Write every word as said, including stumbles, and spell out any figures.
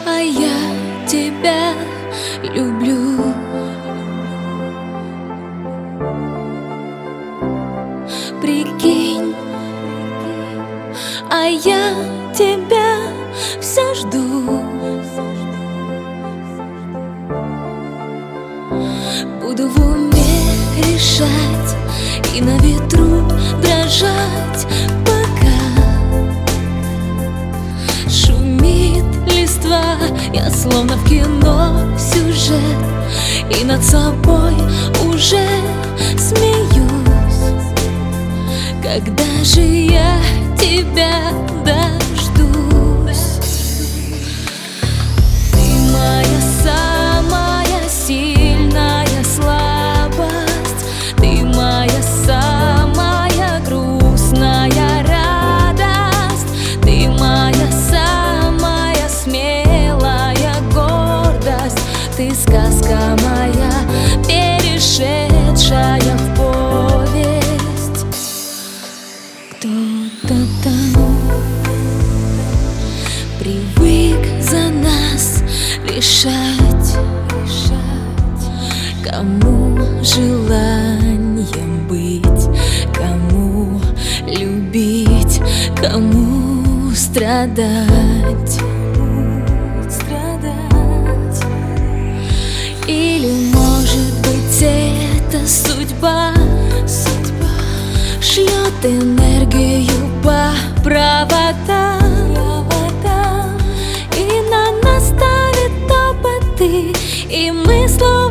а я тебя люблю. Прикинь, а я тебя все жду. Буду в уме решать и на ветру дрожать, пока шумит листва. Я словно в кино сюжет, и над собой уже смеюсь. Когда же я тебя дождусь? Ты моя самая сильная слабость, ты моя самая грустная радость, ты моя самая смелая гордость, ты сказка моя, перешедшая в повесть. Кто-то там привык за нас решать, кому желанием быть, кому любить, кому страдать. Или, может быть, это судьба, судьба шлет энергию по проводам, проводам, и на нас ставит опыты, и мы словно